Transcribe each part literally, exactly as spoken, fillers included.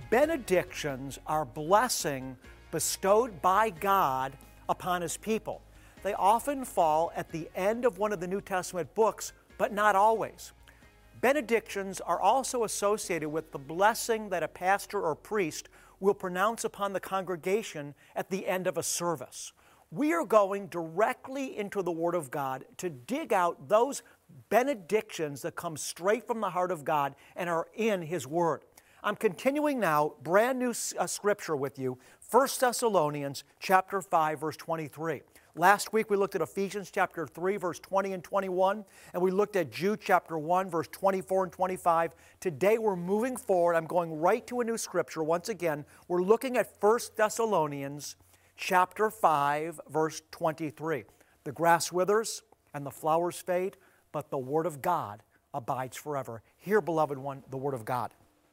benedictions are blessing bestowed by God upon His people. They often fall at the end of one of the New Testament books, but not always. Benedictions are also associated with the blessing that a pastor or priest will pronounce upon the congregation at the end of a service. We are going directly into the Word of God to dig out those benedictions that come straight from the heart of God and are in His Word. I'm continuing now, brand new uh, scripture with you, First Thessalonians chapter five, verse twenty-three. Last week we looked at Ephesians chapter three, verse twenty and twenty-one, and we looked at Jude chapter one, verse twenty-four and twenty-five. Today we're moving forward. I'm going right to a new scripture once again. We're looking at First Thessalonians chapter five, verse twenty-three. The grass withers and the flowers fade, but the Word of God abides forever. Hear, beloved one, the Word of God.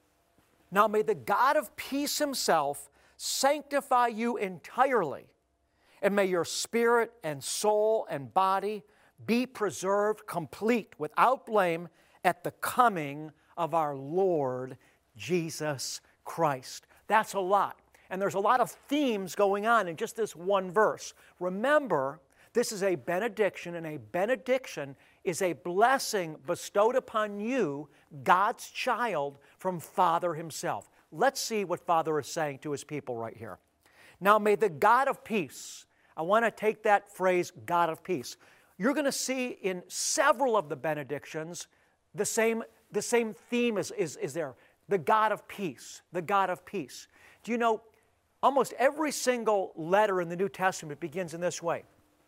Now may the God of peace Himself sanctify you entirely, and may your spirit and soul and body be preserved complete, without blame, at the coming of our Lord Jesus Christ. That's a lot. And there's a lot of themes going on in just this one verse. Remember, this is a benediction, and a benediction is a blessing bestowed upon you, God's child, from Father Himself. Let's see what Father is saying to His people right here. Now may the God of peace, I want to take that phrase, God of peace. You're going to see in several of the benedictions, the same, the same theme is, is, is there. The God of peace, the God of peace. Do you know, almost every single letter in the New Testament begins in this way.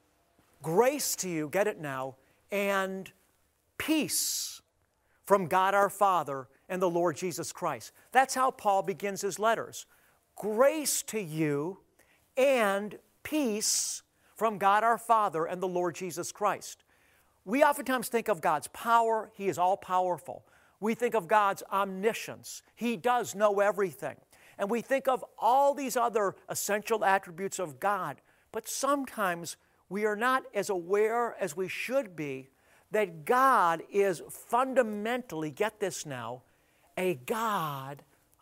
Grace to you, get it now, and peace from God our Father and the Lord Jesus Christ. That's how Paul begins his letters. Grace to you and peace from God our Father and the Lord Jesus Christ. We oftentimes think of God's power. He is all-powerful. We think of God's omniscience. He does know everything. And we think of all these other essential attributes of God. But sometimes we are not as aware as we should be that God is fundamentally, get this now, a God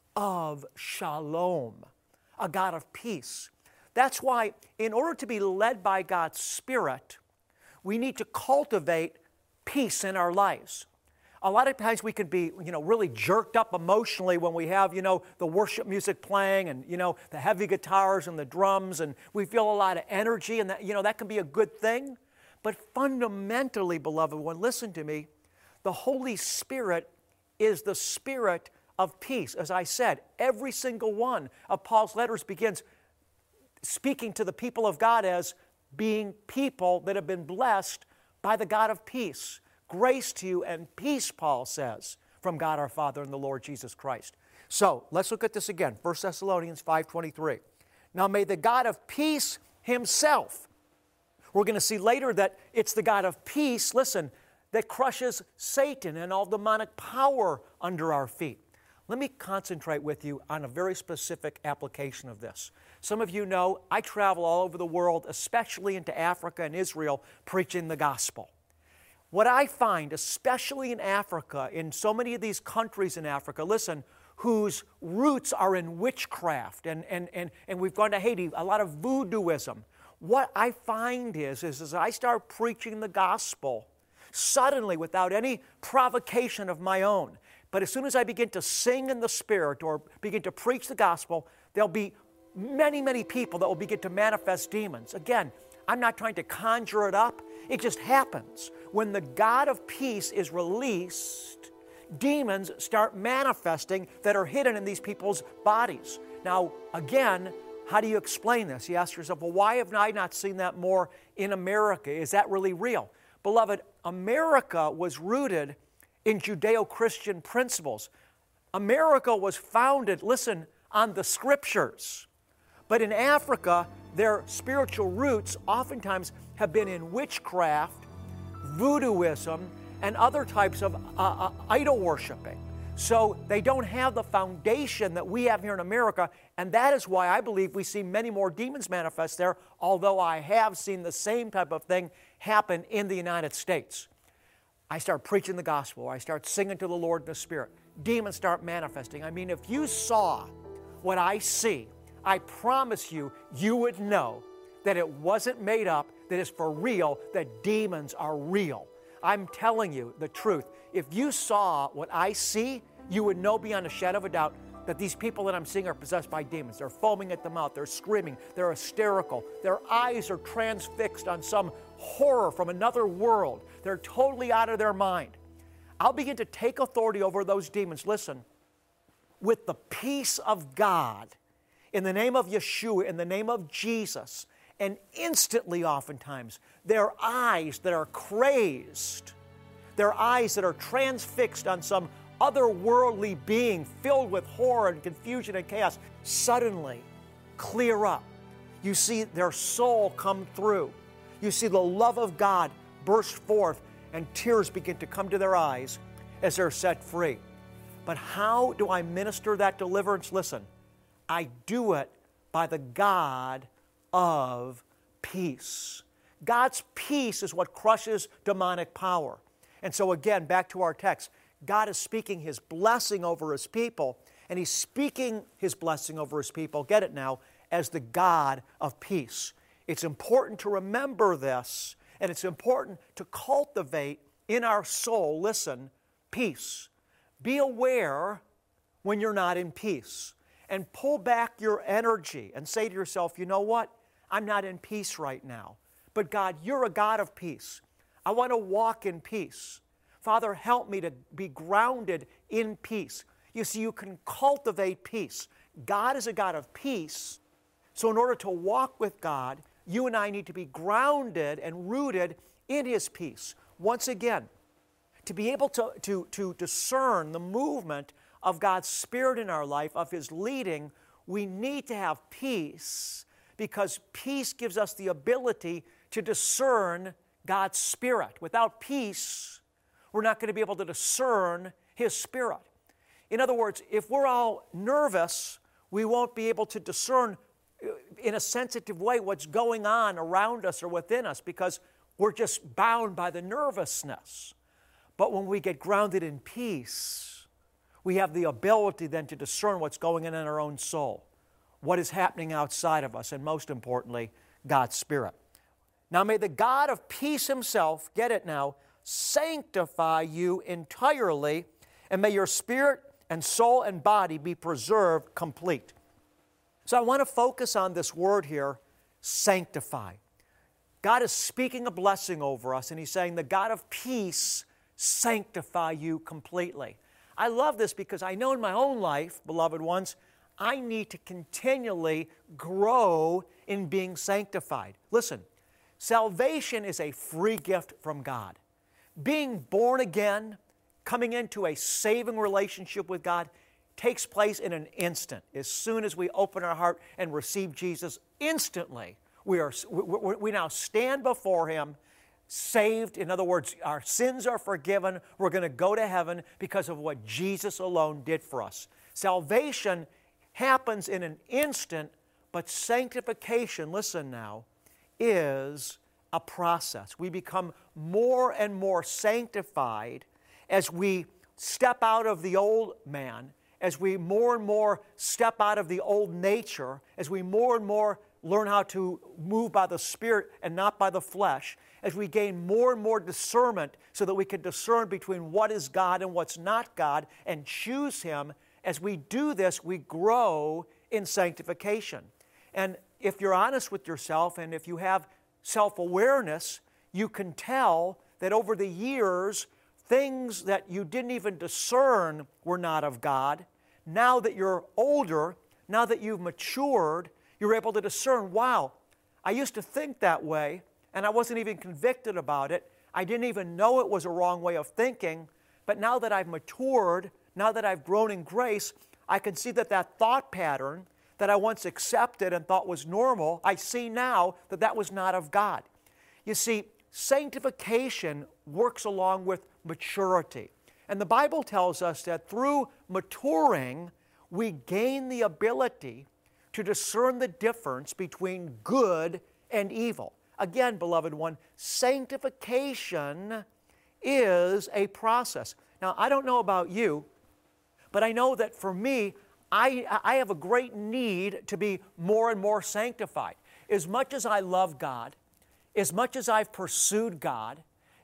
of shalom, a God of peace. That's why in order to be led by God's Spirit, we need to cultivate peace in our lives. A lot of times we can be, you know, really jerked up emotionally when we have, you know, the worship music playing and, you know, the heavy guitars and the drums, and we feel a lot of energy, and that, you know, that can be a good thing. But fundamentally, beloved one, listen to me, the Holy Spirit is the Spirit of peace. As I said, every single one of Paul's letters begins speaking to the people of God as being people that have been blessed by the God of peace. Grace to you and peace, Paul says, from God our Father and the Lord Jesus Christ. So, let's look at this again. First Thessalonians five twenty-three. Now may the God of peace Himself, we're going to see later that it's the God of peace, listen, that crushes Satan and all demonic power under our feet. Let me concentrate with you on a very specific application of this. Some of you know I travel all over the world, especially into Africa and Israel, preaching the gospel. What I find, especially in Africa, in so many of these countries in Africa, listen, whose roots are in witchcraft, and, and, and, and we've gone to Haiti, a lot of voodooism. What I find is, is as I start preaching the gospel, suddenly, without any provocation of my own, but as soon as I begin to sing in the Spirit or begin to preach the gospel, there'll be many, many people that will begin to manifest demons. Again, I'm not trying to conjure it up. It just happens. When the God of peace is released, demons start manifesting that are hidden in these people's bodies. Now, again, how do you explain this? You ask yourself, well, why have I not seen that more in America? Is that really real? Beloved, America was rooted in Judeo-Christian principles. America was founded, listen, on the Scriptures. But in Africa, their spiritual roots oftentimes have been in witchcraft, voodooism, and other types of uh, uh, idol worshiping. So they don't have the foundation that we have here in America, and that is why I believe we see many more demons manifest there, although I have seen the same type of thing happen in the United States. I start preaching the gospel, I start singing to the Lord in the Spirit. Demons start manifesting. I mean, if you saw what I see, I promise you, you would know that it wasn't made up, that it's for real, that demons are real. I'm telling you the truth. If you saw what I see, you would know beyond a shadow of a doubt that these people that I'm seeing are possessed by demons. They're foaming at the mouth, they're screaming, they're hysterical, their eyes are transfixed on some horror from another world. They're totally out of their mind. I'll begin to take authority over those demons. Listen, with the peace of God, in the name of Yeshua, in the name of Jesus, and instantly oftentimes, their eyes that are crazed, their eyes that are transfixed on some otherworldly being filled with horror and confusion and chaos, suddenly clear up. You see their soul come through. You see the love of God burst forth, and tears begin to come to their eyes as they're set free. But how do I minister that deliverance? Listen, I do it by the God of peace. God's peace is what crushes demonic power. And so again, back to our text, God is speaking His blessing over His people, and He's speaking His blessing over His people, get it now, as the God of peace. It's important to remember this, and it's important to cultivate in our soul, listen, peace. Be aware when you're not in peace, and pull back your energy and say to yourself, you know what? I'm not in peace right now. But God, you're a God of peace. I want to walk in peace. Father, help me to be grounded in peace. You see, you can cultivate peace. God is a God of peace. So in order to walk with God, you and I need to be grounded and rooted in His peace. Once again, to be able to, to, to discern the movement of God's Spirit in our life, of His leading, we need to have peace, because peace gives us the ability to discern God's Spirit. Without peace, we're not going to be able to discern His Spirit. In other words, if we're all nervous, we won't be able to discern in a sensitive way what's going on around us or within us, because we're just bound by the nervousness. But when we get grounded in peace, we have the ability then to discern what's going on in our own soul, what is happening outside of us, and most importantly, God's Spirit. Now may the God of peace Himself, get it now, sanctify you entirely, and may your spirit and soul and body be preserved complete. So I want to focus on this word here, sanctify. God is speaking a blessing over us, and He's saying, the God of peace sanctify you completely. I love this because I know in my own life, beloved ones, I need to continually grow in being sanctified. Listen, salvation is a free gift from God. Being born again, coming into a saving relationship with God, takes place in an instant. As soon as we open our heart and receive Jesus, instantly we are we, we now stand before Him, saved. In other words, our sins are forgiven. We're going to go to heaven because of what Jesus alone did for us. Salvation happens in an instant, but sanctification, listen now, is a process. We become more and more sanctified as we step out of the old man, as we more and more step out of the old nature, as we more and more learn how to move by the Spirit and not by the flesh, as we gain more and more discernment so that we can discern between what is God and what's not God and choose Him. As we do this, we grow in sanctification. And if you're honest with yourself, and if you have self-awareness, you can tell that over the years, things that you didn't even discern were not of God. Now that you're older, now that you've matured, you're able to discern, wow, I used to think that way, and I wasn't even convicted about it. I didn't even know it was a wrong way of thinking. But now that I've matured, now that I've grown in grace, I can see that that thought pattern that I once accepted and thought was normal, I see now that that was not of God. You see, sanctification works along with maturity. And the Bible tells us that through maturing, we gain the ability to discern the difference between good and evil. Again, beloved one, sanctification is a process. Now, I don't know about you, but I know that for me, I, I have a great need to be more and more sanctified. As much as I love God, as much as I've pursued God,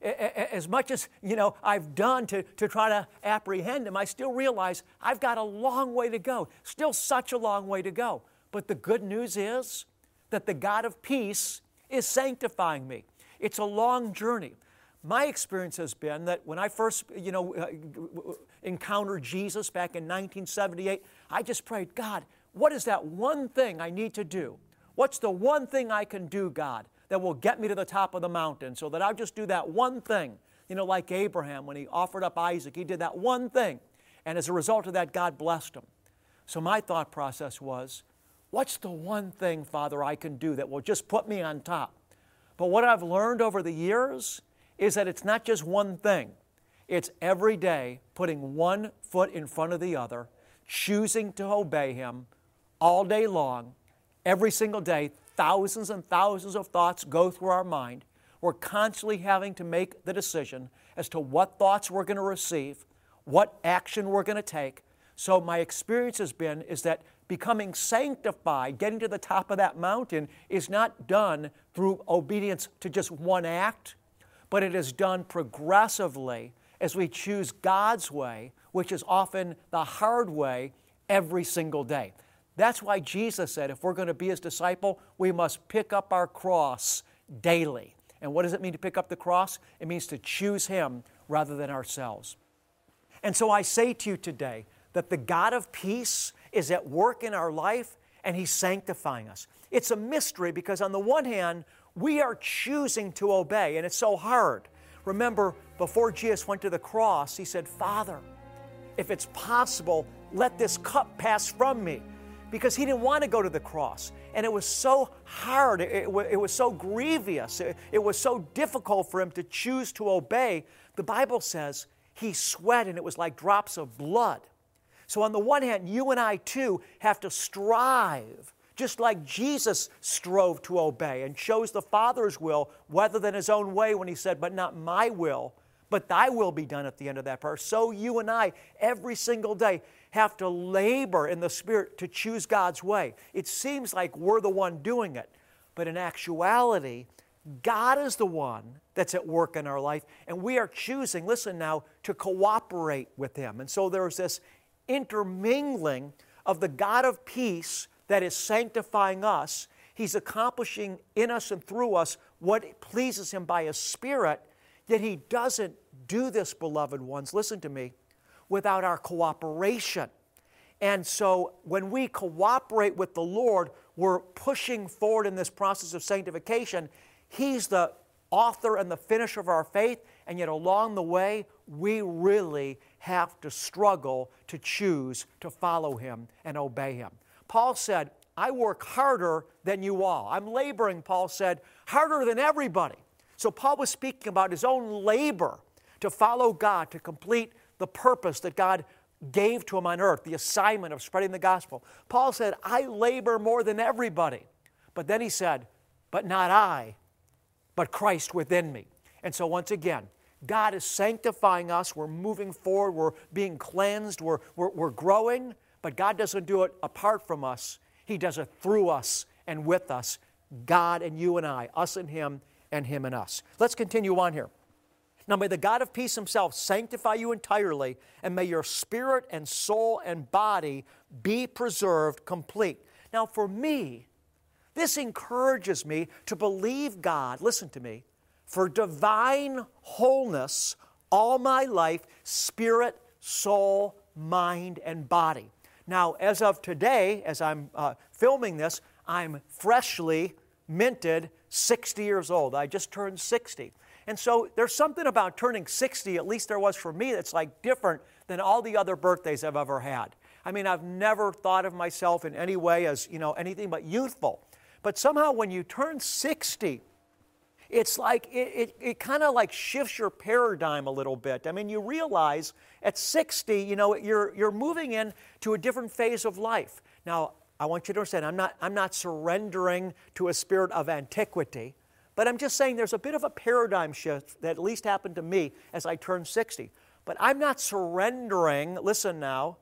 as much as, you know, I've done to, to try to apprehend Him, I still realize I've got a long way to go. Still such a long way to go. But the good news is that the God of peace is sanctifying me. It's a long journey. My experience has been that when I first, you know, uh, encountered Jesus back in nineteen seventy-eight, I just prayed, God, what is that one thing I need to do? What's the one thing I can do, God, that will get me to the top of the mountain so that I'll just do that one thing? You know, like Abraham, when he offered up Isaac, he did that one thing. And as a result of that, God blessed him. So my thought process was, what's the one thing, Father, I can do that will just put me on top? But what I've learned over the years is that it's not just one thing. It's every day putting one foot in front of the other, choosing to obey Him all day long. Every single day, thousands and thousands of thoughts go through our mind. We're constantly having to make the decision as to what thoughts we're going to receive, what action we're going to take. So my experience has been is that becoming sanctified, getting to the top of that mountain, is not done through obedience to just one act, but it is done progressively as we choose God's way, which is often the hard way, every single day. That's why Jesus said if we're going to be His disciple, we must pick up our cross daily. And what does it mean to pick up the cross? It means to choose Him rather than ourselves. And so I say to you today that the God of peace is at work in our life and He's sanctifying us. It's a mystery because on the one hand, we are choosing to obey, and it's so hard. Remember, before Jesus went to the cross, He said, Father, if it's possible, let this cup pass from me. Because He didn't want to go to the cross. And it was so hard, it, it, it was so grievous, it, it was so difficult for Him to choose to obey. The Bible says He sweat and it was like drops of blood. So on the one hand, you and I too have to strive, just like Jesus strove to obey and chose the Father's will rather than His own way when He said, but not my will, but Thy will be done at the end of that prayer. So you and I, every single day, have to labor in the Spirit to choose God's way. It seems like we're the one doing it, but in actuality, God is the one that's at work in our life, and we are choosing, listen now, to cooperate with Him. And so there's this intermingling of the God of peace that is sanctifying us. He's accomplishing in us and through us what pleases Him by His Spirit, yet He doesn't do this, beloved ones, listen to me, without our cooperation. And so when we cooperate with the Lord, we're pushing forward in this process of sanctification. He's the author and the finisher of our faith, and yet along the way, we really have to struggle to choose to follow Him and obey Him. Paul said, I work harder than you all. I'm laboring, Paul said, harder than everybody. So Paul was speaking about his own labor to follow God, to complete the purpose that God gave to him on earth, the assignment of spreading the gospel. Paul said, I labor more than everybody. But then he said, but not I, but Christ within me. And so once again, God is sanctifying us. We're moving forward. We're being cleansed. We're, we're, we're growing. But God doesn't do it apart from us. He does it through us and with us. God and you and I, us and Him, and Him and us. Let's continue on here. Now may the God of peace Himself sanctify you entirely, and may your spirit and soul and body be preserved complete. Now for me, this encourages me to believe God, listen to me, for divine wholeness all my life, spirit, soul, mind, and body. Now, as of today, as I'm uh, filming this, I'm freshly minted sixty years old. I just turned sixty. And so there's something about turning sixty, at least there was for me, that's like different than all the other birthdays I've ever had. I mean, I've never thought of myself in any way as, you know, anything but youthful. But somehow when you turn sixty, it's like, it, it, it kind of like shifts your paradigm a little bit. I mean, you realize at sixty, you know, you're, you're moving into a different phase of life. Now, I want you to understand, I'm not, I'm not surrendering to a spirit of antiquity, but I'm just saying there's a bit of a paradigm shift that at least happened to me as I turned sixty. But I'm not surrendering, listen now,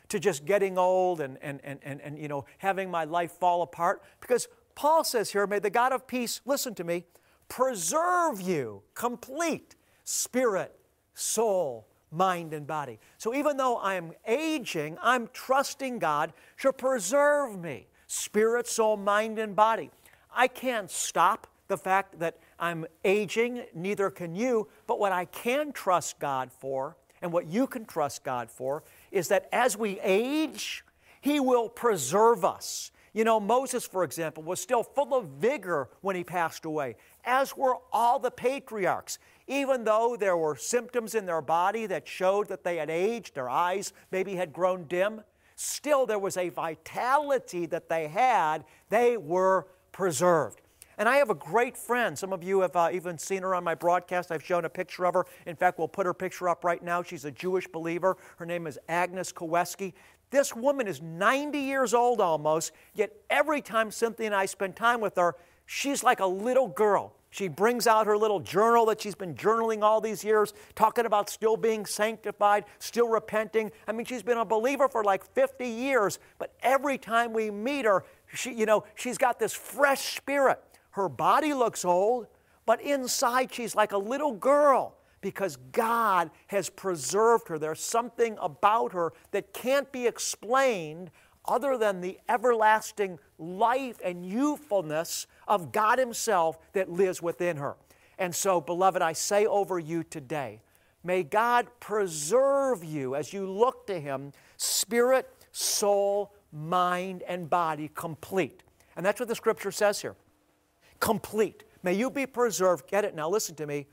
to just getting old and, and, and, and, and, you know, having my life fall apart. Because Paul says here, may the God of peace, listen to me, preserve you complete, spirit, soul, mind, and body. So even though I'm aging, I'm trusting God to preserve me, spirit, soul, mind, and body. I can't stop the fact that I'm aging, neither can you, but what I can trust God for, and what you can trust God for, is that as we age, He will preserve us. You know, Moses, for example, was still full of vigor when he passed away, as were all the patriarchs. Even though there were symptoms in their body that showed that they had aged, their eyes maybe had grown dim, still there was a vitality that they had. They were preserved. And I have a great friend. Some of you have uh, even seen her on my broadcast. I've shown a picture of her. In fact, we'll put her picture up right now. She's a Jewish believer. Her name is Agnes Koweski. This woman is ninety years old almost, yet every time Cynthia and I spend time with her, she's like a little girl. She brings out her little journal that she's been journaling all these years, talking about still being sanctified, still repenting. I mean, she's been a believer for like fifty years, but every time we meet her, she, you know, she's got this fresh spirit. Her body looks old, but inside she's like a little girl because God has preserved her. There's something about her that can't be explained other than the everlasting life and youthfulness of God Himself that lives within her. And so, beloved, I say over you today, may God preserve you as you look to Him, spirit, soul, mind, and body complete. And that's what the Scripture says here. Complete. May you be preserved. Get it now, listen to me.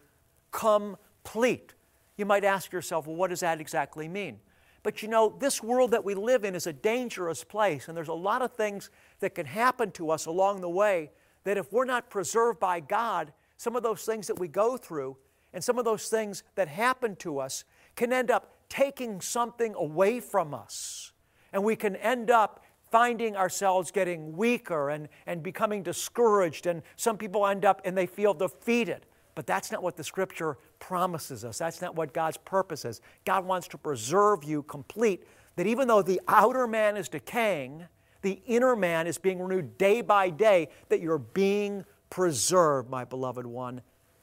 Complete. You might ask yourself, well, what does that exactly mean? But you know, this world that we live in is a dangerous place, and there's a lot of things that can happen to us along the way that if we're not preserved by God, some of those things that we go through and some of those things that happen to us can end up taking something away from us. And we can end up finding ourselves getting weaker and, and becoming discouraged, and some people end up and they feel defeated. But that's not what the Scripture promises us. That's not what God's purpose is. God wants to preserve you complete, that even though the outer man is decaying, the inner man is being renewed day by day, that you're being preserved, my beloved one,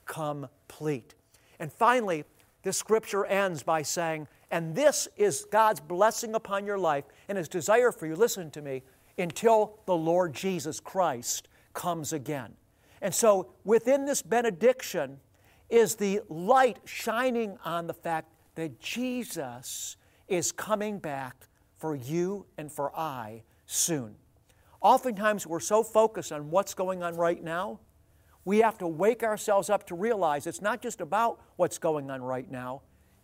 complete. And finally, this Scripture ends by saying, and this is God's blessing upon your life and His desire for you, listen to me, until the Lord Jesus Christ comes again. And so within this benediction is the light shining on the fact that Jesus is coming back for you and for I soon. Oftentimes we're so focused on what's going on right now, we have to wake ourselves up to realize it's not just about what's going on right now.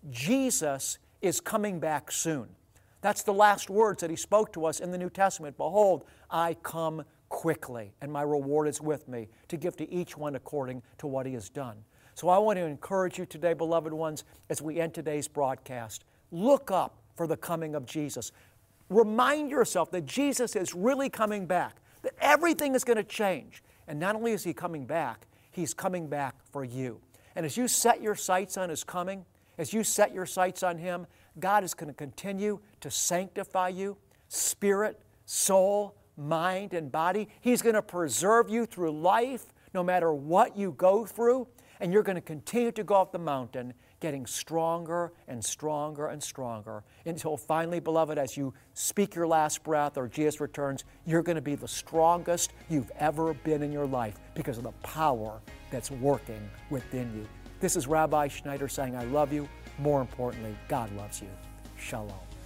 Jesus is coming back soon. That's the last words that He spoke to us in the New Testament. Behold, I come quickly, and my reward is with me to give to each one according to what he has done. So I want to encourage you today, beloved ones, as we end today's broadcast, look up for the coming of Jesus. Remind yourself that Jesus is really coming back, that everything is going to change. And not only is He coming back, He's coming back for you. And as you set your sights on His coming, as you set your sights on Him, God is going to continue to sanctify you, spirit, soul, mind, and body. He's going to preserve you through life, no matter what you go through. And you're going to continue to go up the mountain, getting stronger and stronger and stronger, until finally, beloved, as you speak your last breath or Jesus returns, you're going to be the strongest you've ever been in your life because of the power that's working within you. This is Rabbi Schneider saying, I love you. More importantly, God loves you. Shalom.